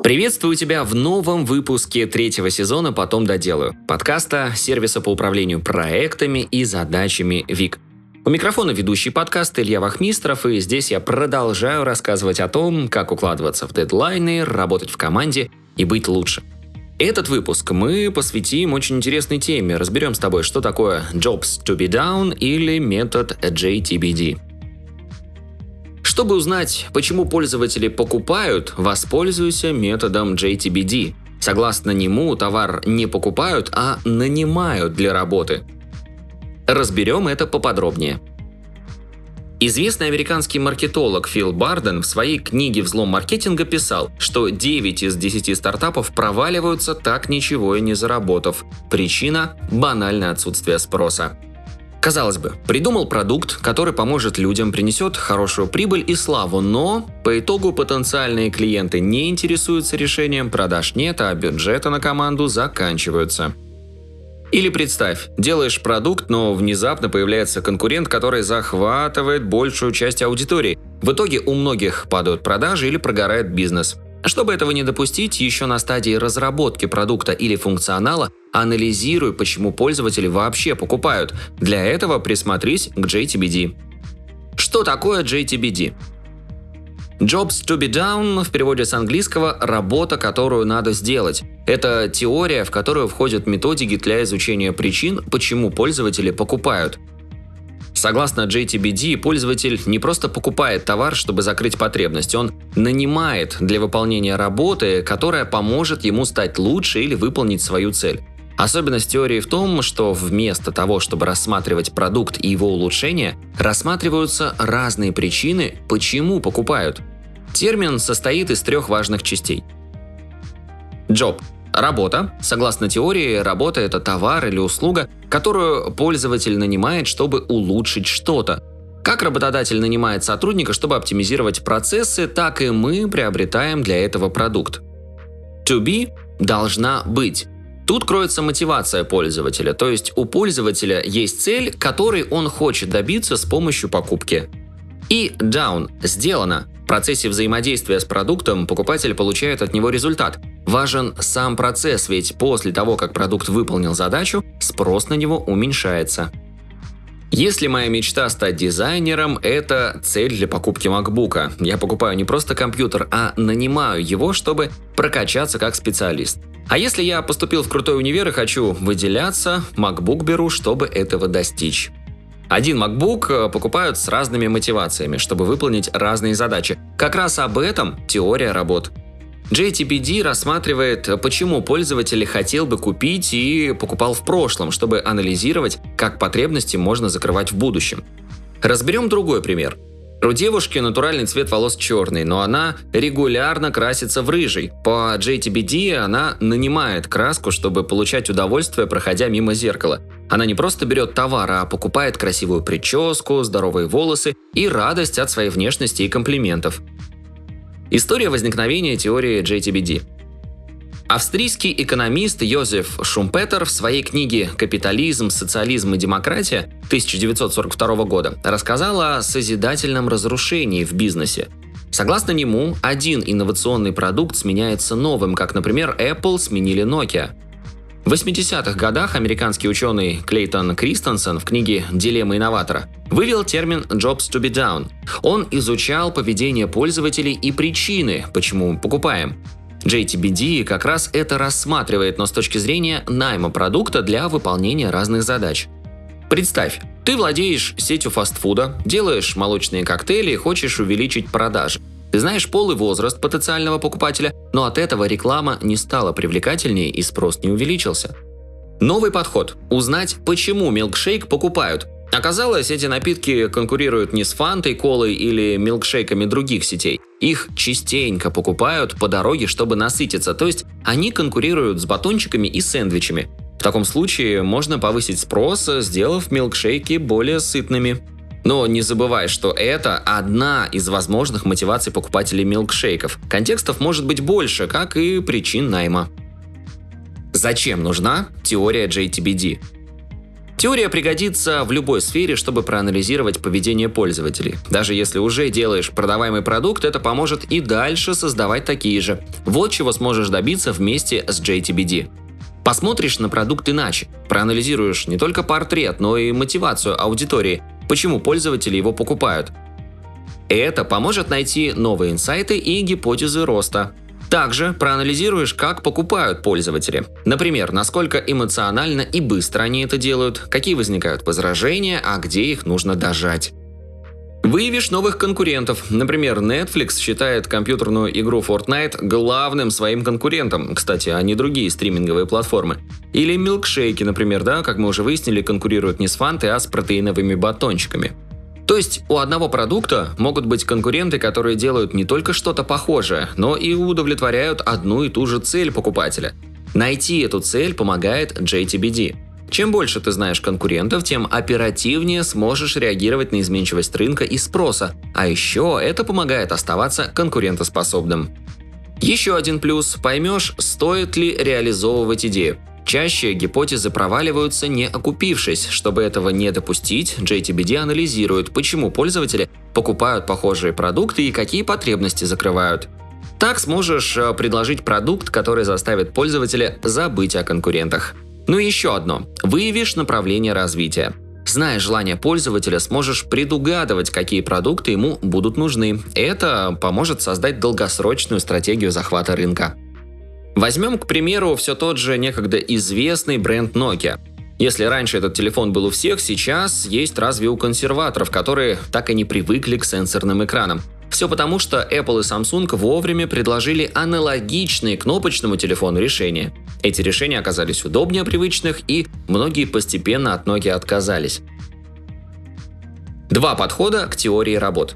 Приветствую тебя в новом выпуске третьего сезона «Потом доделаю» подкаста сервиса по управлению проектами и задачами ВИК. У микрофона ведущий подкаста Илья Вахмистров, и здесь я продолжаю рассказывать о том, как укладываться в дедлайны, работать в команде и быть лучше. Этот выпуск мы посвятим очень интересной теме. Разберем с тобой, что такое Jobs to be done или метод JTBD. Чтобы узнать, почему пользователи покупают, воспользуйся методом JTBD. Согласно нему, товар не покупают, а нанимают для работы. Разберем это поподробнее. Известный американский маркетолог Фил Барден в своей книге «Взлом маркетинга» писал, что 9 из 10 стартапов проваливаются, так ничего и не заработав. Причина – банальное отсутствие спроса. Казалось бы, придумал продукт, который поможет людям, принесет хорошую прибыль и славу, но по итогу потенциальные клиенты не интересуются решением, продаж нет, а бюджеты на команду заканчиваются. Или представь, делаешь продукт, но внезапно появляется конкурент, который захватывает большую часть аудитории. В итоге у многих падают продажи или прогорает бизнес. Чтобы этого не допустить, еще на стадии разработки продукта или функционала анализируй, почему пользователи вообще покупают. Для этого присмотрись к JTBD. Что такое JTBD? Jobs to be done в переводе с английского «работа, которую надо сделать». Это теория, в которую входят методики для изучения причин, почему пользователи покупают. Согласно JTBD, пользователь не просто покупает товар, чтобы закрыть потребность, он нанимает для выполнения работы, которая поможет ему стать лучше или выполнить свою цель. Особенность теории в том, что вместо того, чтобы рассматривать продукт и его улучшения, рассматриваются разные причины, почему покупают. Термин состоит из 3 важных частей. Job – работа. Согласно теории, работа – это товар или услуга, которую пользователь нанимает, чтобы улучшить что-то. Как работодатель нанимает сотрудника, чтобы оптимизировать процессы, так и мы приобретаем для этого продукт. To be – должна быть. Тут кроется мотивация пользователя, то есть у пользователя есть цель, которой он хочет добиться с помощью покупки. И down – сделано. В процессе взаимодействия с продуктом покупатель получает от него результат. Важен сам процесс, ведь после того, как продукт выполнил задачу, спрос на него уменьшается. Если моя мечта стать дизайнером – это цель для покупки MacBook. Я покупаю не просто компьютер, а нанимаю его, чтобы прокачаться как специалист. А если я поступил в крутой универ и хочу выделяться, MacBook беру, чтобы этого достичь. Один MacBook покупают с разными мотивациями, чтобы выполнить разные задачи. Как раз об этом теория работ. JTBD рассматривает, почему пользователь хотел бы купить и покупал в прошлом, чтобы анализировать, как потребности можно закрывать в будущем. Разберем другой пример. У девушки натуральный цвет волос черный, но она регулярно красится в рыжий. По JTBD она нанимает краску, чтобы получать удовольствие, проходя мимо зеркала. Она не просто берет товар, а покупает красивую прическу, здоровые волосы и радость от своей внешности и комплиментов. История возникновения теории JTBD. Австрийский экономист Йозеф Шумпетер в своей книге «Капитализм, социализм и демократия» 1942 года рассказал о созидательном разрушении в бизнесе. Согласно нему, один инновационный продукт сменяется новым, как, например, Apple сменили Nokia. В 80-х годах американский ученый Клейтон Кристенсен в книге «Дилемма инноватора» вывел термин «Jobs to be done». Он изучал поведение пользователей и причины, почему мы покупаем. JTBD как раз это рассматривает, но с точки зрения найма продукта для выполнения разных задач. Представь, ты владеешь сетью фастфуда, делаешь молочные коктейли и хочешь увеличить продажи. Ты знаешь пол и возраст потенциального покупателя, но от этого реклама не стала привлекательнее и спрос не увеличился. Новый подход – узнать, почему милкшейк покупают. Оказалось, эти напитки конкурируют не с фантой, колой или милкшейками других сетей. Их частенько покупают по дороге, чтобы насытиться, то есть они конкурируют с батончиками и сэндвичами. В таком случае можно повысить спрос, сделав милкшейки более сытными. Но не забывай, что это одна из возможных мотиваций покупателей милкшейков. Контекстов может быть больше, как и причин найма. Зачем нужна теория JTBD? Теория пригодится в любой сфере, чтобы проанализировать поведение пользователей. Даже если уже делаешь продаваемый продукт, это поможет и дальше создавать такие же. Вот чего сможешь добиться вместе с JTBD. Посмотришь на продукт иначе, проанализируешь не только портрет, но и мотивацию аудитории, почему пользователи его покупают. Это поможет найти новые инсайты и гипотезы роста. Также проанализируешь, как покупают пользователи. Например, насколько эмоционально и быстро они это делают, какие возникают возражения, а где их нужно дожать. Выявишь новых конкурентов. Например, Netflix считает компьютерную игру Fortnite главным своим конкурентом. Кстати, а не другие стриминговые платформы. Или милкшейки, например, как мы уже выяснили, конкурируют не с фантой, а с протеиновыми батончиками. То есть у одного продукта могут быть конкуренты, которые делают не только что-то похожее, но и удовлетворяют одну и ту же цель покупателя. Найти эту цель помогает JTBD. Чем больше ты знаешь конкурентов, тем оперативнее сможешь реагировать на изменчивость рынка и спроса, а еще это помогает оставаться конкурентоспособным. Еще один плюс – поймешь, стоит ли реализовывать идею. Чаще гипотезы проваливаются, не окупившись. Чтобы этого не допустить, JTBD анализирует, почему пользователи покупают похожие продукты и какие потребности закрывают. Так сможешь предложить продукт, который заставит пользователя забыть о конкурентах. Ну и еще одно. Выявишь направление развития. Зная желания пользователя, сможешь предугадывать, какие продукты ему будут нужны. Это поможет создать долгосрочную стратегию захвата рынка. Возьмем, к примеру, все тот же некогда известный бренд Nokia. Если раньше этот телефон был у всех, сейчас есть разве у консерваторов, которые так и не привыкли к сенсорным экранам. Все потому, что Apple и Samsung вовремя предложили аналогичные кнопочному телефону решения. Эти решения оказались удобнее привычных, и многие постепенно от Nokia отказались. Два подхода к теории работ.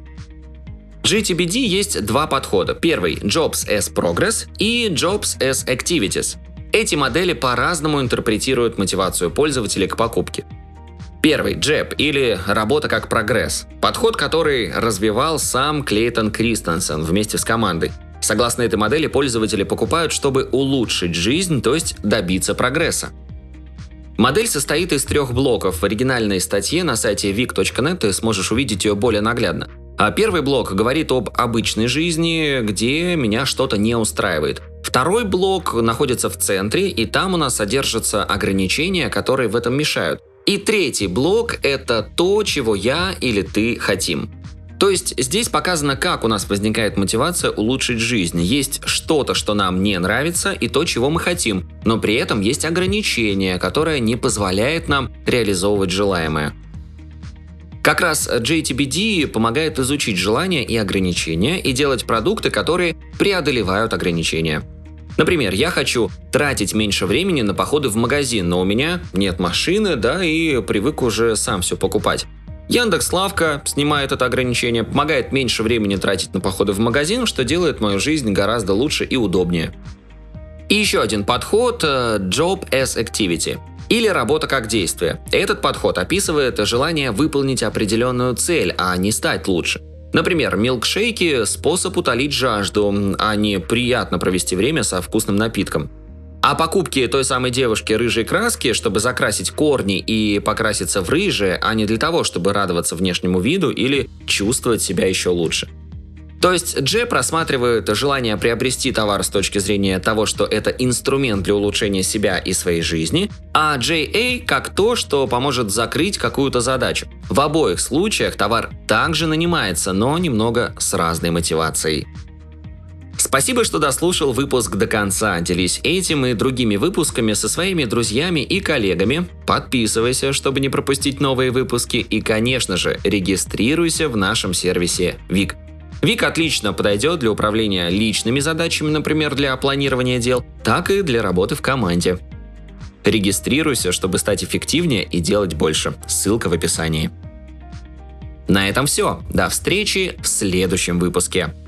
В JTBD есть два подхода. Первый – Jobs as Progress и Jobs as Activities. Эти модели по-разному интерпретируют мотивацию пользователей к покупке. Первый – JAP или «Работа как прогресс». Подход, который развивал сам Клейтон Кристенсен вместе с командой. Согласно этой модели, пользователи покупают, чтобы улучшить жизнь, то есть добиться прогресса. Модель состоит из 3 блоков. В оригинальной статье на сайте vic.net ты сможешь увидеть ее более наглядно. А первый блок говорит об обычной жизни, где меня что-то не устраивает. Второй блок находится в центре, и там у нас содержатся ограничения, которые в этом мешают. И третий блок – это то, чего я или ты хотим. То есть здесь показано, как у нас возникает мотивация улучшить жизнь. Есть что-то, что нам не нравится, и то, чего мы хотим, но при этом есть ограничение, которое не позволяет нам реализовывать желаемое. Как раз JTBD помогает изучить желания и ограничения и делать продукты, которые преодолевают ограничения. Например, я хочу тратить меньше времени на походы в магазин, но у меня нет машины, и привык уже сам все покупать. Яндекс.Лавка снимает это ограничение, помогает меньше времени тратить на походы в магазин, что делает мою жизнь гораздо лучше и удобнее. И еще один подход – Job as Activity. Или работа как действие. Этот подход описывает желание выполнить определенную цель, а не стать лучше. Например, милкшейки – способ утолить жажду, а не приятно провести время со вкусным напитком. А покупки той самой девушки рыжей краски, чтобы закрасить корни и покраситься в рыжие, а не для того, чтобы радоваться внешнему виду или чувствовать себя еще лучше. То есть JAP рассматривает желание приобрести товар с точки зрения того, что это инструмент для улучшения себя и своей жизни, а JA как то, что поможет закрыть какую-то задачу. В обоих случаях товар также нанимается, но немного с разной мотивацией. Спасибо, что дослушал выпуск до конца. Делись этим и другими выпусками со своими друзьями и коллегами. Подписывайся, чтобы не пропустить новые выпуски. И, конечно же, регистрируйся в нашем сервисе Vic. Vic отлично подойдет для управления личными задачами, например, для планирования дел, так и для работы в команде. Регистрируйся, чтобы стать эффективнее и делать больше. Ссылка в описании. На этом все. До встречи в следующем выпуске.